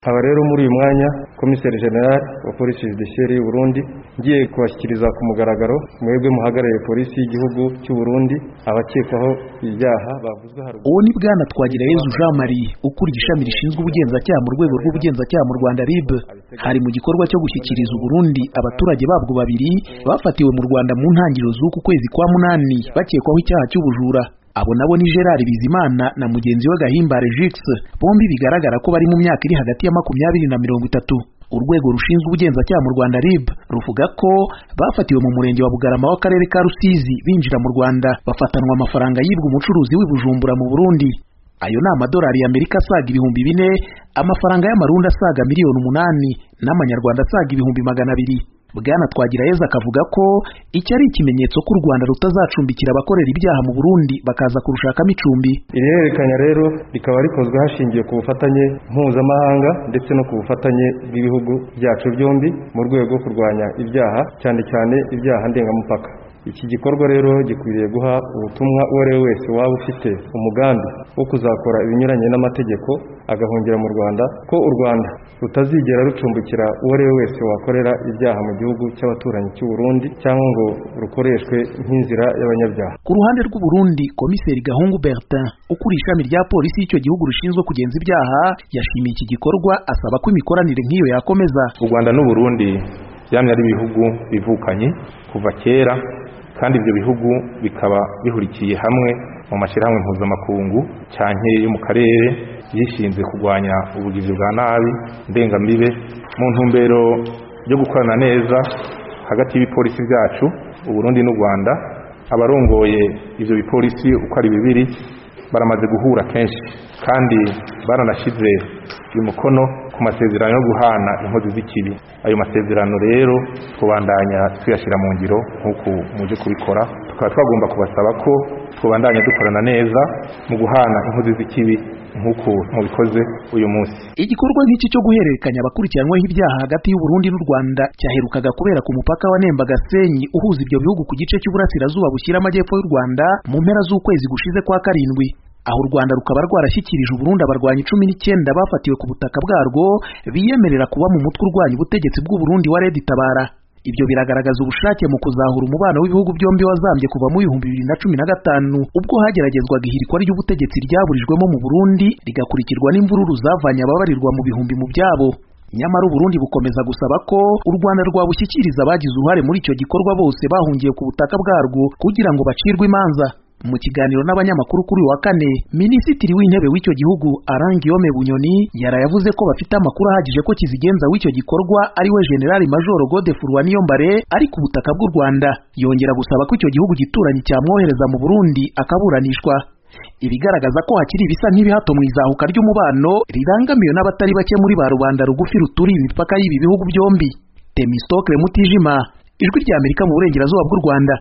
Aba rero muri uyu mwanya Komiseri General wa Polisi Judiciaire y'u Burundi ngiye kubashyikiriza ku mugaragaro mwebwe muhagarariye Polisi y'Igihugu cy'u Burundi abakekwaho ibyaha bavuzwe haruguru. Uwo ni Bwana Twagirayezu Jean Marie ukuriye ishami rishinzwe ubugenzacyaha mu rwego rw'ubugenzacyaha mu Rwanda RIB, hari mu gikorwa cyo gushyikiriza Burundi abaturage babwo babiri bafatiwe mu Rwanda mu ntangiriro z'uku kwezi kwa munani bakekwaho icyaha cy'ubujura. Abo nabo ni Gerard Bizimana na mugenzi we Gahimbare Jux, bombi bigaragara ko bari mu myaka iri hagati ya 20 na 30. Urwego rushinzwe ubugenzacyaha mu Rwanda RIB ruvuga ko bafatiwe mu murenge wa Bugarama w'akarere ka Rusizi binjira mu Rwanda bafatanwa amafaranga yibwa umucuruzi w'i Bujumbura mu Burundi. Ayo ni amadolari y'Amerika asaga 4,000, amafaranga y'amarundi asaga 8,000 n'amanyarwanda asaga 200,000. Bwana Twagirayezu akavuga ko iki ari ikimenyetso ko u Rwanda rutazacumbikira abakorera ibyaha mu Burundi bakaza kurushakamo icumbi. Iri hererekanya rero rikaba rikozwe hashingiye ku bufatanye mpuzamahanga ndetse no ku bufatanye bw'ibihugu byacu byombi mu rwego rwo kurwanya ibyaha cyane cyane ibyaha ndengamupaka. Iki gikorwa rero gikwiriye guha ubutumwa uwo ari we wese waba ufite umugambi wo kuzakora ibinyuranye n'amategeko agahungira mu Rwanda ko u Rwanda rutazigera rucumbikira uwo ari we wese wakorera ibyaha mu gihugu cy'abaturanyi cy'u Burundi cyangwa ngo rukoreshwe nk'inzira y'abanyabyaha. Ku ruhande rw'u Burundi, Komiseri Gahungu Bertin ukuriye ishami rya polisi y'icyo gihugu rushinzwe kugenza ibyaha yashimiye iki gikorwa asaba ko imikoranire nk'iyo yakomeza. U Rwanda n'u Burundi byamye ari ibihugu bivukanye kuva kera, kandi ibyo bihugu bikaba bihurikiye hamwe mu mashyirahamwe mpuzamakungu cyane yo mu karere yishinze kurwanya ubugizi bwa nabi ndengambibe mu ntumbero yo gukorana neza hagati y'ibipolisi byacu u Burundi n'u Rwanda. Abarongoye ivyo bipolisi uko ari bibiri baramaze guhura kenshi kandi baranashize umukono ku masezerano yo guhana inkozi z'ikibi. Ayo masezerano rero twobandanya tuyashira mu ngiro nk'uko muje kubikora, tukaba twagomba kubasaba ko twobandanya dukorana neza mu guhana inkozi z'ikibi nk'uko mubikoze uyu munsi. Igikorwa nk'iki cyo guhererekanya abakurikiranweho ibyaha hagati y'u Burundi n'u Rwanda cyaherukaga kubera ku mupaka wa Nemba Gasenyi uhuza ibyo bihugu ku gice cy'uburasirazuba bushyira amajyepfo y'u Rwanda mu mpera z'ukwezi gushize kwa karindwi. Aho u Rwanda rukaba rwarashyikirije u Burundi abarwanyi 19 bafatiwe ku butaka bwarwo biyemerera kuba mu mutwe urwanya ubutegetsi bw'u Burundi wa Red Tabara. Ibyo biragaragaza ubushake mu kuzahura umubano w'ibihugu byombi wazambye kuva mu 2015 ubwo hageragezwaga ihirikwa ry'ubutegetsi ryaburijwemo mu Burundi rigakurikirwa n'imvururu zavanye ababarirwa mu bihumbi mu byabo. Nyamara u Burundi bukomeza gusaba ko u Rwanda rwabushyikiriza abagize uruhare muri icyo gikorwa bose bahungiye ku butaka bwarwo kugira ngo bacirwe imanza. Mu kiganiro n'abanyamakuru kuri wa kane, Minisitiri w'Intebe w'icyo gihugu Alain Guillaume Bunyoni yarayavuze ko bafite amakuru ahagije ko kizigenza w'icyo gikorwa ari we General Major Godefroid Niyombare ari ku butaka bw'u Rwanda. Yongera gusaba ko icyo gihugu gituranyi cyamwohereza mu Burundi akaburanishwa. Ibigaragaza ko hakiri ibisa nk'ibihato mu izahuka ry'umubano rirangamiwe n'abatari bake muri ba rubanda rugufi ruturiye imipaka y'ibi bihugu byombi. Temistokle Mutijima, Ijwi ry'Amerika mu burengerazuba bw'u Rwanda.